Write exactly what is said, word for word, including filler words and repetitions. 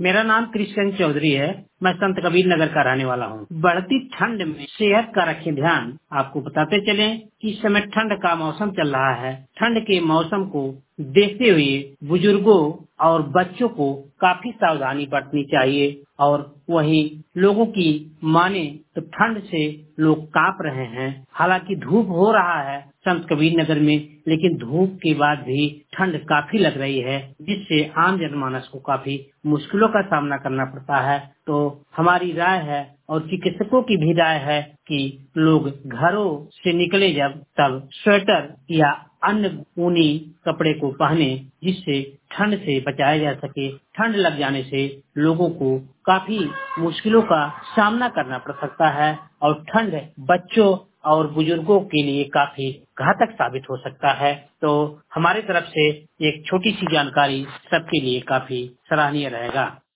मेरा नाम कृष्ण चौधरी है। मैं संत कबीर नगर का रहने वाला हूँ। बढ़ती ठंड में सेहत का रखें ध्यान। आपको बताते चले कि इस समय ठंड का मौसम चल रहा है। ठंड के मौसम को देखते हुए बुजुर्गों और बच्चों को काफी सावधानी बरतनी चाहिए। और वहीं लोगों की माने तो ठंड से लोग कांप रहे हैं। हालांकि धूप हो रहा है संत कबीर नगर में, लेकिन धूप के बाद भी ठंड काफी लग रही है, जिससे आम जनमानस को काफी मुश्किलों का सामना करना पड़ता है। तो हमारी राय है और चिकित्सकों की भी राय है कि लोग घरों से निकले जब तब स्वेटर या अन्य ऊनी कपड़े को पहने, जिससे ठंड से बचाया जा सके। ठंड लग जाने से लोगों को काफी मुश्किलों का सामना करना पड़ सकता है और ठंड बच्चों और बुजुर्गों के लिए काफी घातक साबित हो सकता है। तो हमारी तरफ से एक छोटी सी जानकारी सबके लिए काफी सराहनीय रहेगा।